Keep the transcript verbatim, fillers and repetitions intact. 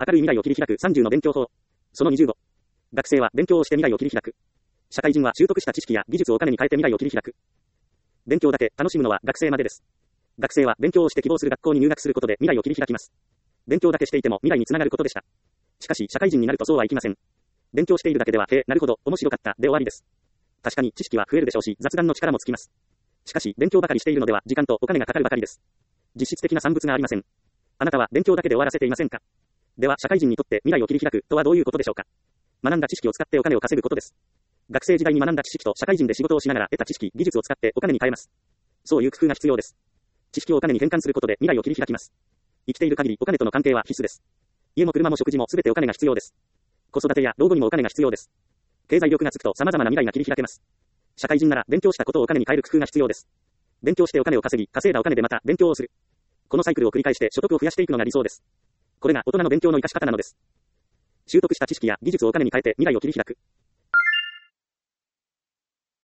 明るい未来を切り開くさんじゅうの勉強法。そのにじゅうご。学生は勉強をして未来を切り開く。社会人は習得した知識や技術をお金に変えて未来を切り開く。勉強だけ楽しむのは学生までです。学生は勉強をして希望する学校に入学することで未来を切り開きます。勉強だけしていても未来につながることでした。しかし社会人になるとそうはいきません。勉強しているだけでは、へえ、なるほど、面白かった、で終わりです。確かに知識は増えるでしょうし、雑談の力もつきます。しかし、勉強ばかりしているのでは、時間とお金がかかるばかりです。実質的な産物がありません。あなたは勉強だけで終わらせていませんか？では、社会人にとって未来を切り開くとはどういうことでしょうか？学んだ知識を使ってお金を稼ぐことです。学生時代に学んだ知識と社会人で仕事をしながら得た知識、技術を使ってお金に変えます。そういう工夫が必要です。知識をお金に変換することで未来を切り開きます。生きている限りお金との関係は必須です。家も車も食事もすべてお金が必要です。子育てや老後にもお金が必要です。経済力がつくと様々な未来が切り開けます。社会人なら勉強したことをお金に変える工夫が必要です。勉強してお金を稼ぎ、稼いだお金でまた勉強をする。このサイクルを繰り返して所得を増やしていくのが理想です。これが大人の勉強の生かし方なのです。習得した知識や技術をお金に変えて未来を切り開く。